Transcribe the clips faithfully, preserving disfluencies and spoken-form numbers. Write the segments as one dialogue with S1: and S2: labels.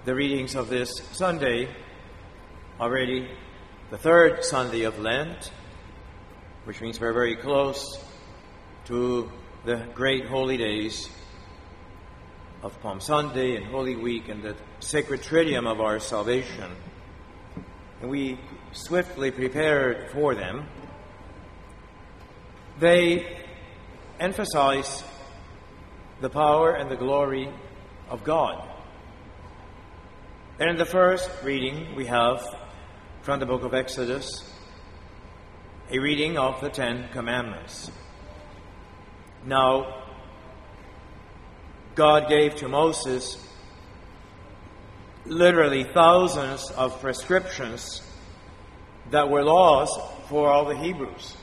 S1: the readings of this Sunday, already the third Sunday of Lent, which means we're very close to the great holy days of Palm Sunday and Holy Week and the sacred triduum of our salvation. And we swiftly prepared for them. They emphasize the power and the glory of God. And in the first reading we have from the book of Exodus, a reading of the Ten Commandments. Now, God gave to Moses literally thousands of prescriptions that were laws for all the Hebrews.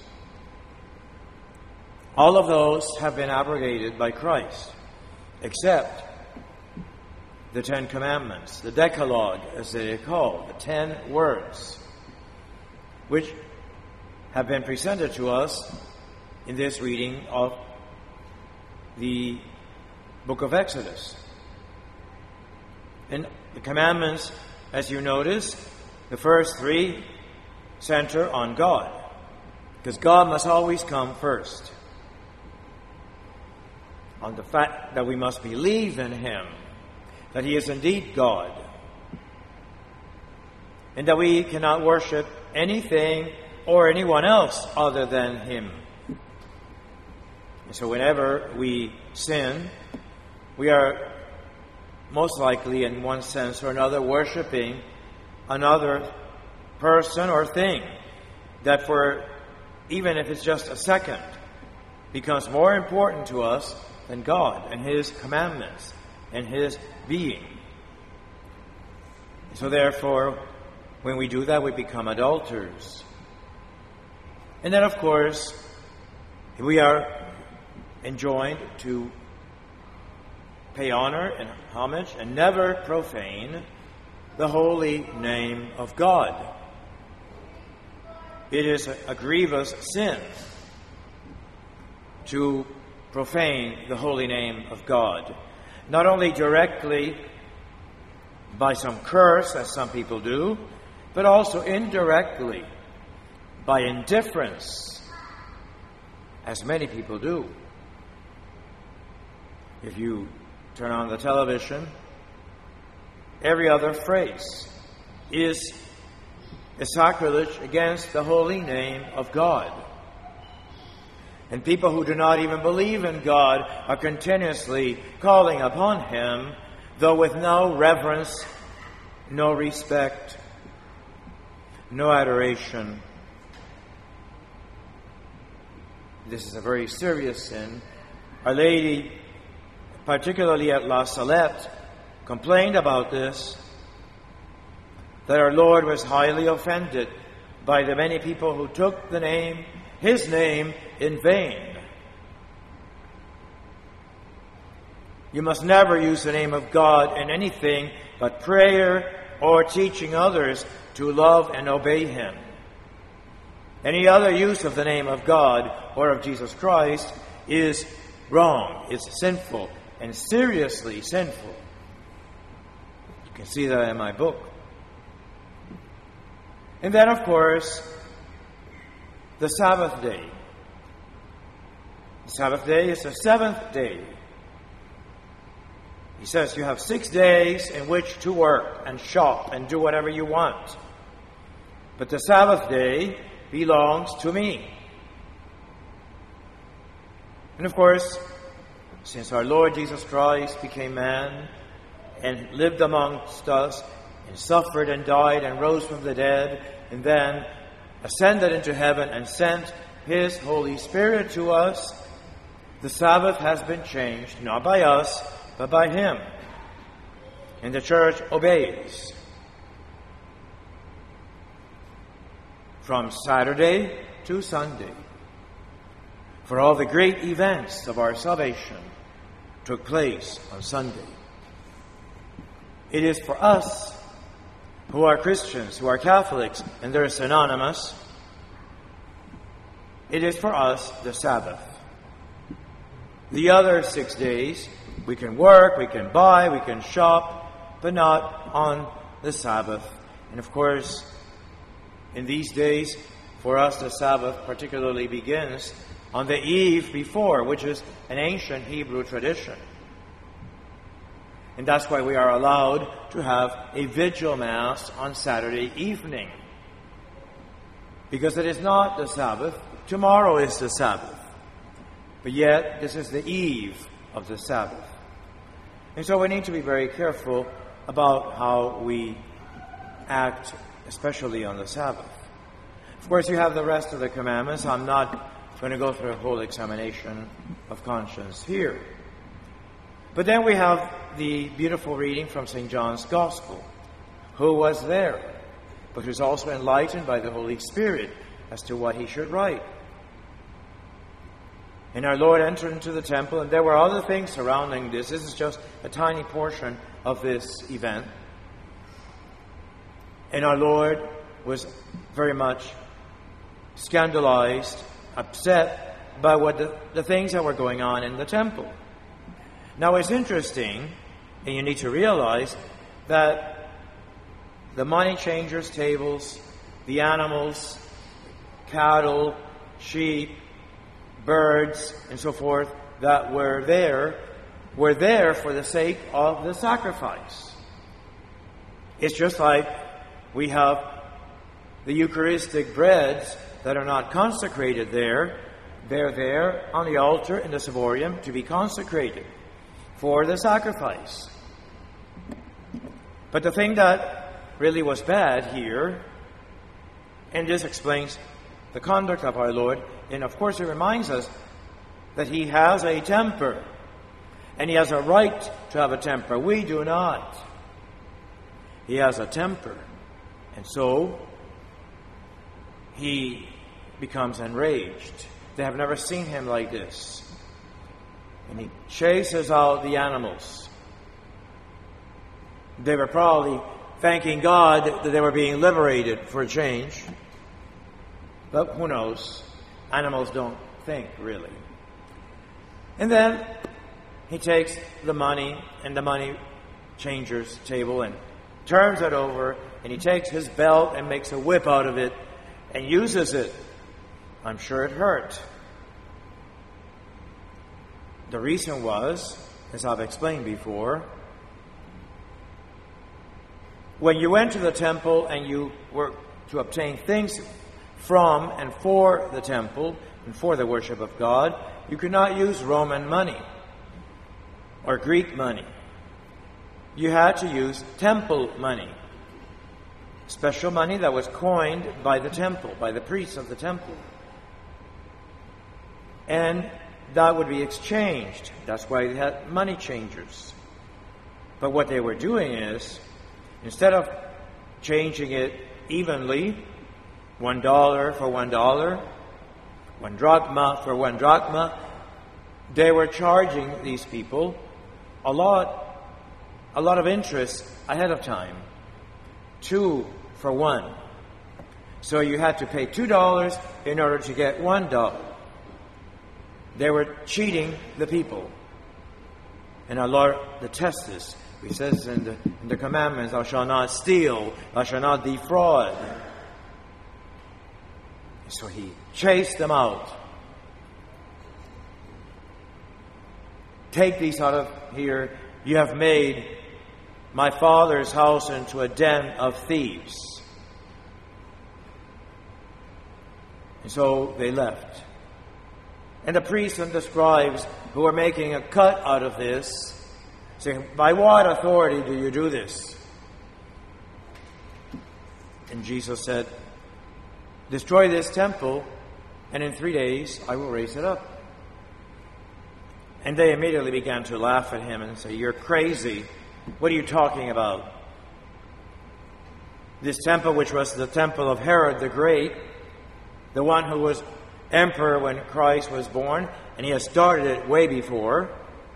S1: All of those have been abrogated by Christ, except the Ten Commandments, the Decalogue, as they are called, the Ten Words, which have been presented to us in this reading of the book of Exodus. And the commandments, as you notice, the first three center on God, because God must always come first. On the fact that we must believe in Him, that He is indeed God, and that we cannot worship anything or anyone else other than Him. And so whenever we sin, we are most likely, in one sense or another, worshiping another person or thing that, for even if it's just a second, becomes more important to us than God and His commandments and His being. So therefore, when we do that, we become adulterers. And then, of course, we are enjoined to pay honor and homage and never profane the holy name of God. It is a, a grievous sin to profane the holy name of God, not only directly by some curse, as some people do, but also indirectly by indifference, as many people do. If you turn on the television, every other phrase is a sacrilege against the holy name of God. And people who do not even believe in God are continuously calling upon Him, though with no reverence, no respect, no adoration. This is a very serious sin. Our Lady, particularly at La Salette, complained about this, that our Lord was highly offended by the many people who took the name, His name, in vain. You must never use the name of God in anything but prayer or teaching others to love and obey Him. Any other use of the name of God or of Jesus Christ is wrong, it's sinful, and seriously sinful. You can see that in my book. And then, of course, the Sabbath day. The Sabbath day is the seventh day. He says you have six days in which to work and shop and do whatever you want. But the Sabbath day belongs to me. And of course, since our Lord Jesus Christ became man and lived amongst us and suffered and died and rose from the dead and then ascended into heaven and sent His Holy Spirit to us, the Sabbath has been changed, not by us, but by Him. And the Church obeys. From Saturday to Sunday, for all the great events of our salvation took place on Sunday. It is for us who are Christians, who are Catholics, and they're synonymous, it is for us the Sabbath. The other six days, we can work, we can buy, we can shop, but not on the Sabbath. And of course, in these days, for us, the Sabbath particularly begins on the eve before, which is an ancient Hebrew tradition. And that's why we are allowed to have a vigil Mass on Saturday evening. Because it is not the Sabbath. Tomorrow is the Sabbath. But yet, this is the eve of the Sabbath. And so we need to be very careful about how we act, especially on the Sabbath. Of course, you have the rest of the commandments. I'm not going to go through a whole examination of conscience here. But then we have the beautiful reading from Saint John's Gospel. Who was there, but who's also enlightened by the Holy Spirit as to what he should write. And our Lord entered into the temple, and there were other things surrounding this. This is just a tiny portion of this event. And our Lord was very much scandalized, upset by what the, the things that were going on in the temple. Now it's interesting, and you need to realize that the money changers' tables, the animals, cattle, sheep, birds, and so forth that were there, were there for the sake of the sacrifice. It's just like we have the Eucharistic breads that are not consecrated there. They're there on the altar in the ciborium to be consecrated for the sacrifice. But the thing that really was bad here, and this explains the conduct of our Lord, and of course it reminds us that he has a temper, and he has a right to have a temper. We do not. He has a temper, and so he becomes enraged. They have never seen him like this. And he chases out the animals. They were probably thanking God that they were being liberated for a change. But who knows? Animals don't think, really. And then he takes the money and the money changer's table and turns it over, and he takes his belt and makes a whip out of it and uses it. I'm sure it hurt. The reason was, as I've explained before, when you went to the temple and you were to obtain things from and for the temple and for the worship of God, you could not use Roman money or Greek money. You had to use temple money, special money that was coined by the temple, by the priests of the temple. And that would be exchanged. That's why they had money changers. But what they were doing is, instead of changing it evenly, one dollar for one dollar, one drachma for one drachma, they were charging these people a lot, a lot of interest ahead of time. Two for one. So you had to pay two dollars in order to get one dollar. They were cheating the people. And our Lord detests this. He says in the, in the commandments, thou shalt not steal, thou shalt not defraud. So he chased them out. Take these out of here. You have made my Father's house into a den of thieves. And so they left. And the priests and the scribes who were making a cut out of this, saying, by what authority do you do this? And Jesus said, destroy this temple, and in three days I will raise it up. And they immediately began to laugh at him and say, you're crazy. What are you talking about? This temple, which was the temple of Herod the Great, the one who was emperor when Christ was born, and he has started it way before,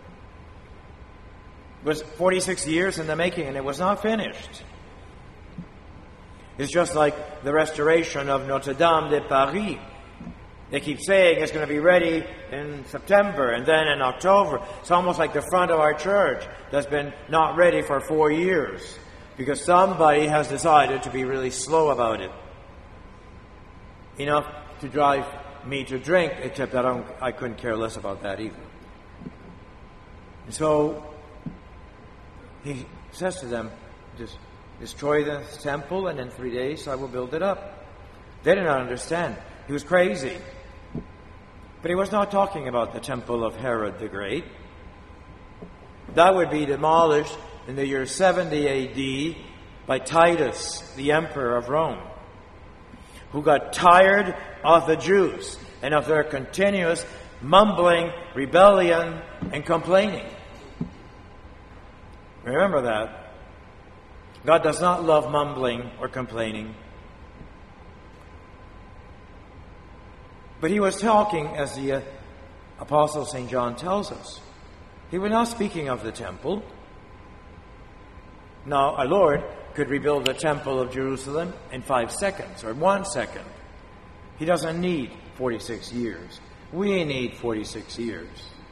S1: was forty-six years in the making, and it was not finished. It's just like the restoration of Notre Dame de Paris. They keep saying it's going to be ready in September and then in October. It's almost like the front of our church that's been not ready for four years because somebody has decided to be really slow about it. Enough to drive me to drink, except that I, don't, I couldn't care less about that either. And so he says to them, just destroy the temple and in three days I will build it up. They did not understand. He was crazy. But he was not talking about the temple of Herod the Great. That would be demolished in the year seventy A D by Titus, the emperor of Rome, who got tired of the Jews and of their continuous mumbling, rebellion, and complaining. Remember that. God does not love mumbling or complaining. But he was talking, as the uh, Apostle Saint John tells us. He was not speaking of the temple. Now, our Lord could rebuild the temple of Jerusalem in five seconds or in one second. He doesn't need forty-six years. We need forty-six years.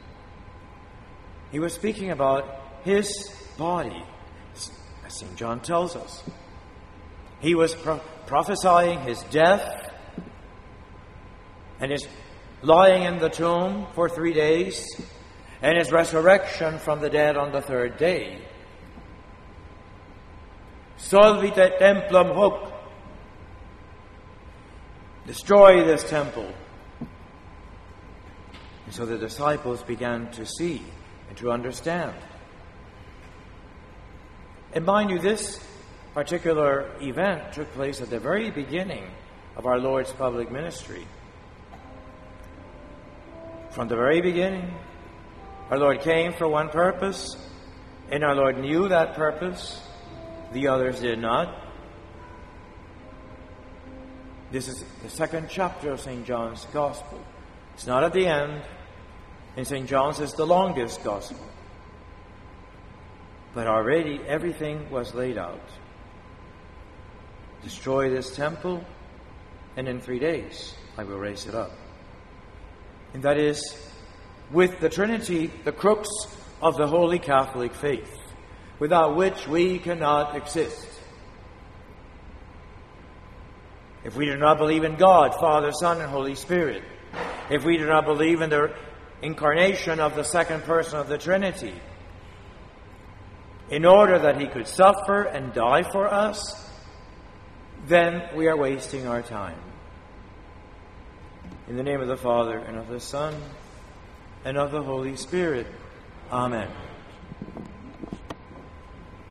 S1: He was speaking about his body, as Saint John tells us. He was pro- prophesying his death and his lying in the tomb for three days, and his resurrection from the dead on the third day. Solvite templum hoc. Destroy this temple. And so the disciples began to see and to understand. And mind you, this particular event took place at the very beginning of our Lord's public ministry. From the very beginning, our Lord came for one purpose, and our Lord knew that purpose. The others did not. This is the second chapter of Saint John's Gospel. It's not at the end, and Saint John's is the longest Gospel. But already everything was laid out. Destroy this temple, and in three days I will raise it up. And that is, with the Trinity, the crux of the Holy Catholic faith, without which we cannot exist. If we do not believe in God, Father, Son, and Holy Spirit, if we do not believe in the incarnation of the second person of the Trinity, in order that he could suffer and die for us, then we are wasting our time. In the name of the Father, and of the Son, and of the Holy Spirit. Amen.